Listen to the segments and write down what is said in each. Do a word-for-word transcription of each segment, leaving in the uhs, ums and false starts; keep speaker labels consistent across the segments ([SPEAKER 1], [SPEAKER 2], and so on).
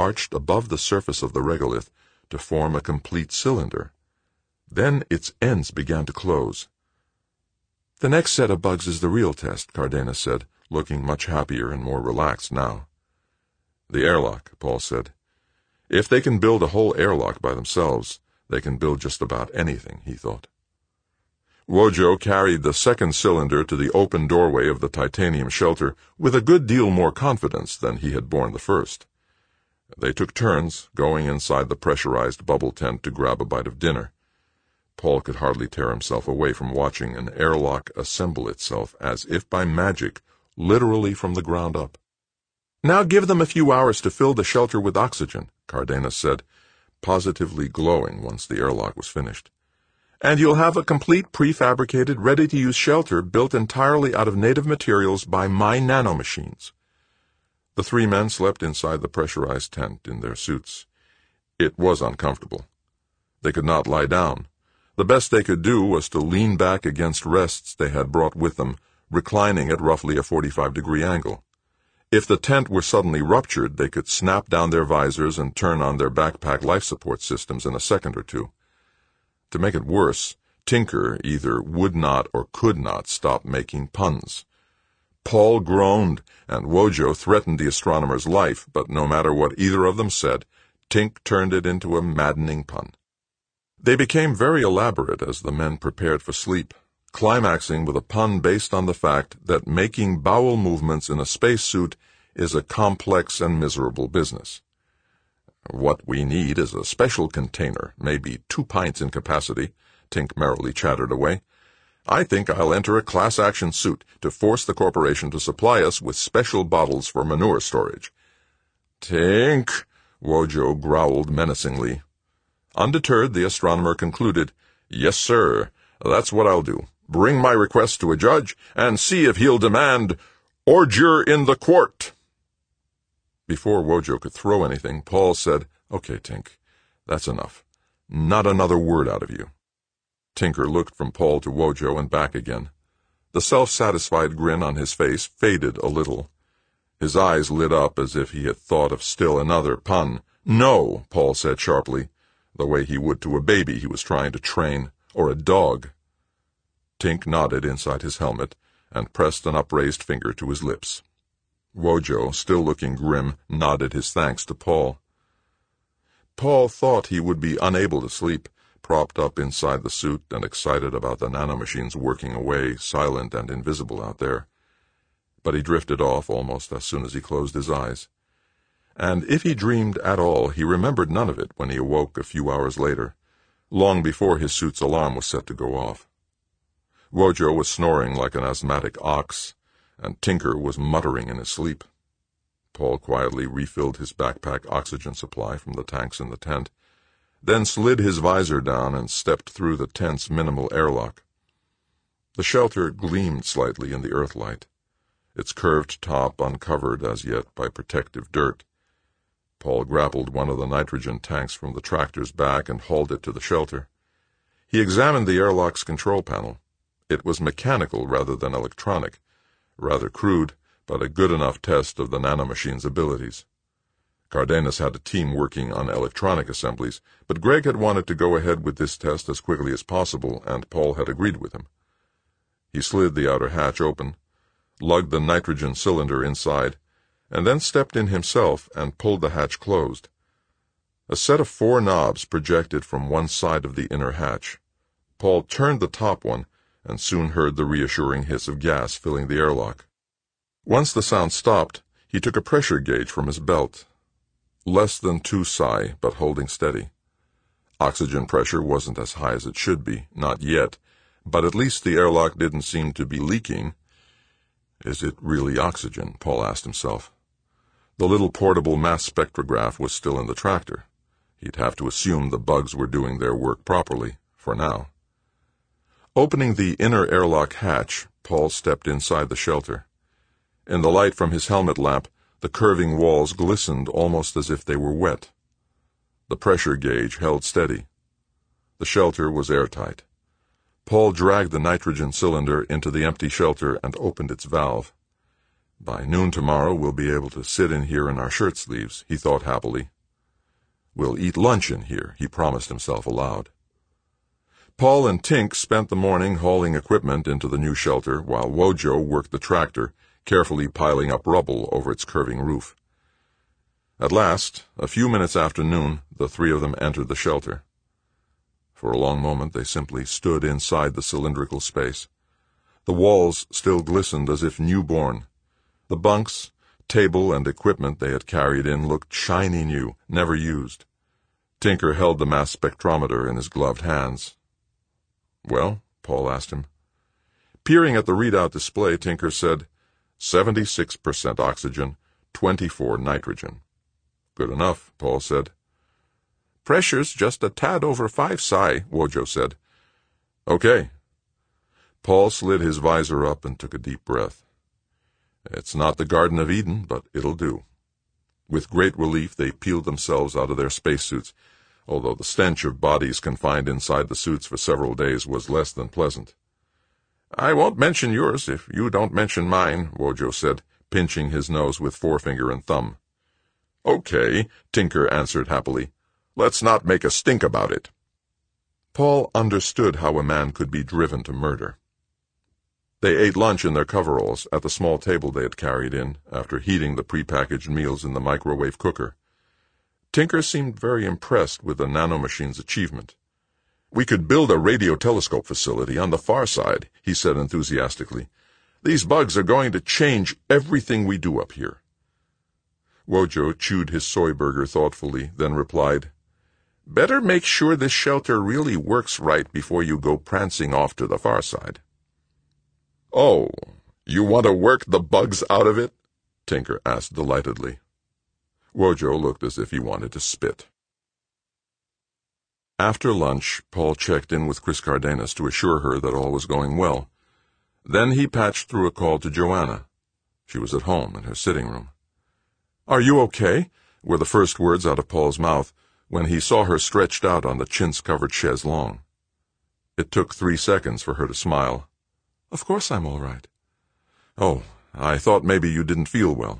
[SPEAKER 1] arched above the surface of the regolith to form a complete cylinder. Then its ends began to close. "The next set of bugs is the real test," Cardenas said, looking much happier and more relaxed now. "The airlock," Paul said. "If they can build a whole airlock by themselves, they can build just about anything," he thought. Wojo carried the second cylinder to the open doorway of the titanium shelter with a good deal more confidence than he had borne the first. They took turns, going inside the pressurized bubble tent to grab a bite of dinner. Paul could hardly tear himself away from watching an airlock assemble itself as if by magic, literally from the ground up. "Now give them a few hours to fill the shelter with oxygen," Cardenas said, positively glowing once the airlock was finished. "And you'll have a complete prefabricated, ready-to-use shelter built entirely out of native materials by my nanomachines." The three men slept inside the pressurized tent in their suits. It was uncomfortable. They could not lie down. The best they could do was to lean back against rests they had brought with them, reclining at roughly a forty-five degree angle. If the tent were suddenly ruptured, they could snap down their visors and turn on their backpack life support systems in a second or two. To make it worse, Tinker either would not or could not stop making puns. Paul groaned, and Wojo threatened the astronomer's life, but no matter what either of them said, Tink turned it into a maddening pun. They became very elaborate as the men prepared for sleep, climaxing with a pun based on the fact that making bowel movements in a spacesuit is a complex and miserable business. "What we need is a special container, maybe two pints in capacity," Tink merrily chattered away. "I think I'll enter a class-action suit to force the corporation to supply us with special bottles for manure storage." "Tink," Wojo growled menacingly. Undeterred, the astronomer concluded, "Yes, sir, that's what I'll do. Bring my request to a judge and see if he'll demand ordure in the court." Before Wojo could throw anything, Paul said, "Okay, Tink, that's enough. Not another word out of you." Tinker looked from Paul to Wojo and back again. The self-satisfied grin on his face faded a little. His eyes lit up as if he had thought of still another pun. "No," Paul said sharply, the way he would to a baby he was trying to train, or a dog. Tink nodded inside his helmet and pressed an upraised finger to his lips. Wojo, still looking grim, nodded his thanks to Paul. Paul thought he would be unable to sleep, propped up inside the suit and excited about the nanomachines working away, silent and invisible out there. But he drifted off almost as soon as he closed his eyes. And if he dreamed at all, he remembered none of it when he awoke a few hours later, long before his suit's alarm was set to go off. Wojo was snoring like an asthmatic ox, and Tinker was muttering in his sleep. Paul quietly refilled his backpack oxygen supply from the tanks in the tent, then slid his visor down and stepped through the tent's minimal airlock. The shelter gleamed slightly in the earthlight, its curved top uncovered as yet by protective dirt. Paul grappled one of the nitrogen tanks from the tractor's back and hauled it to the shelter. He examined the airlock's control panel. It was mechanical rather than electronic, rather crude, but a good enough test of the nanomachine's abilities. Cardenas had a team working on electronic assemblies, but Greg had wanted to go ahead with this test as quickly as possible, and Paul had agreed with him. He slid the outer hatch open, lugged the nitrogen cylinder inside, and then stepped in himself and pulled the hatch closed. A set of four knobs projected from one side of the inner hatch. Paul turned the top one and soon heard the reassuring hiss of gas filling the airlock. Once the sound stopped, he took a pressure gauge from his belt. Less than two psi, but holding steady. Oxygen pressure wasn't as high as it should be, not yet, but at least the airlock didn't seem to be leaking. Is it really oxygen? Paul asked himself. The little portable mass spectrograph was still in the tractor. He'd have to assume the bugs were doing their work properly, for now. Opening the inner airlock hatch, Paul stepped inside the shelter. In the light from his helmet lamp, the curving walls glistened almost as if they were wet. The pressure gauge held steady. The shelter was airtight. Paul dragged the nitrogen cylinder into the empty shelter and opened its valve. By noon tomorrow we'll be able to sit in here in our shirt sleeves, he thought happily, We'll eat lunch in here, he promised himself aloud. Paul and Tink spent the morning hauling equipment into the new shelter, while Wojo worked the tractor, carefully piling up rubble over its curving roof. At last, a few minutes after noon, the three of them entered the shelter. For a long moment they simply stood inside the cylindrical space. The walls still glistened as if newborn. The bunks, table, and equipment they had carried in looked shiny new, never used. Tinker held the mass spectrometer in his gloved hands. "Well?" Paul asked him. Peering at the readout display, Tinker said, seventy-six percent oxygen, twenty-four nitrogen. "Good enough," Paul said. "Pressure's just a tad over five psi," Wojo said. "Okay." Paul slid his visor up and took a deep breath. It's not the Garden of Eden, but it'll do. With great relief, they peeled themselves out of their spacesuits, although the stench of bodies confined inside the suits for several days was less than pleasant. "I won't mention yours if you don't mention mine," Wojo said, pinching his nose with forefinger and thumb. "Okay," Tinker answered happily. "Let's not make a stink about it." Paul understood how a man could be driven to murder. They ate lunch in their coveralls at the small table they had carried in, after heating the prepackaged meals in the microwave cooker. Tinker seemed very impressed with the nanomachine's achievement. "We could build a radio telescope facility on the far side," he said enthusiastically. "These bugs are going to change everything we do up here." Wojo chewed his soy burger thoughtfully, then replied, "Better make sure this shelter really works right before you go prancing off to the far side." "Oh, you want to work the bugs out of it?" Tinker asked delightedly. Wojo looked as if he wanted to spit. After lunch, Paul checked in with Chris Cardenas to assure her that all was going well. Then he patched through a call to Joanna. She was at home in her sitting room. "Are you okay?" were the first words out of Paul's mouth when he saw her stretched out on the chintz-covered chaise longue. It took three seconds for her to smile. "Of course I'm all right." "Oh, I thought maybe you didn't feel well."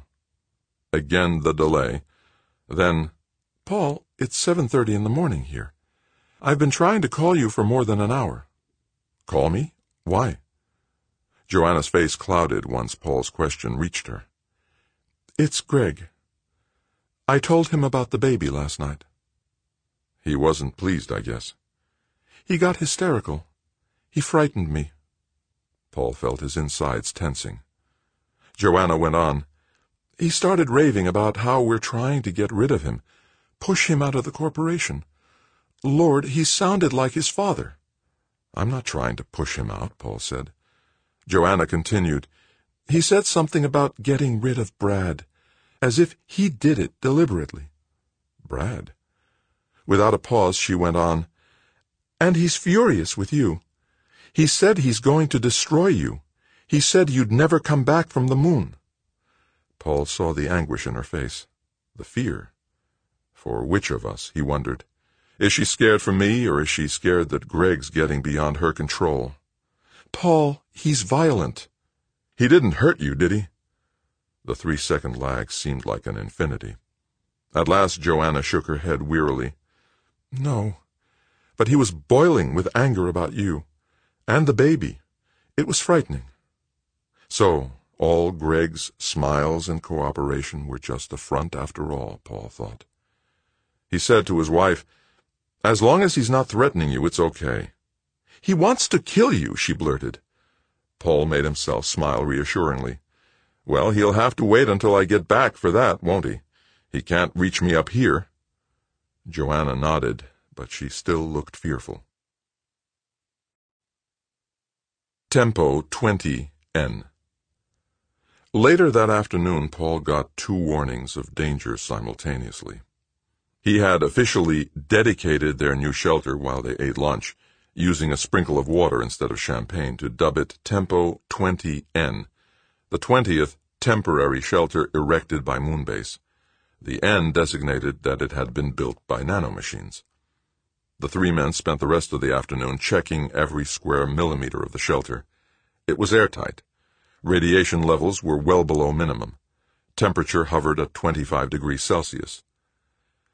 [SPEAKER 1] Again the delay. Then, "Paul, it's seven thirty in the morning here. I've been trying to call you for more than an hour." "Call me? Why?" Joanna's face clouded once Paul's question reached her. "It's Greg. I told him about the baby last night." "He wasn't pleased, I guess." "He got hysterical. He frightened me." Paul felt his insides tensing. Joanna went on, "He started raving about how we're trying to get rid of him, push him out of the corporation. Lord, he sounded like his father." "I'm not trying to push him out," Paul said. Joanna continued, "He said something about getting rid of Brad, as if he did it deliberately." "Brad?" Without a pause, she went on, "And he's furious with you. He said he's going to destroy you. He said you'd never come back from the moon." Paul saw the anguish in her face, the fear. For which of us, he wondered. Is she scared for me, or is she scared that Greg's getting beyond her control? "Paul, he's violent." "He didn't hurt you, did he?" The three-second lag seemed like an infinity. At last Joanna shook her head wearily. "No, but he was boiling with anger about you. And the baby. It was frightening." So, all Greg's smiles and cooperation were just a front after all, Paul thought. He said to his wife, "As long as he's not threatening you, it's okay." "He wants to kill you," she blurted. Paul made himself smile reassuringly. "Well, he'll have to wait until I get back for that, won't he? He can't reach me up here." Joanna nodded, but she still looked fearful. Tempo twenty N. Later that afternoon, Paul got two warnings of danger simultaneously. He had officially dedicated their new shelter while they ate lunch, using a sprinkle of water instead of champagne to dub it Tempo twenty N, the twentieth temporary shelter erected by Moonbase. The N designated that it had been built by nanomachines. The three men spent the rest of the afternoon checking every square millimeter of the shelter. It was airtight. Radiation levels were well below minimum. Temperature hovered at twenty-five degrees Celsius.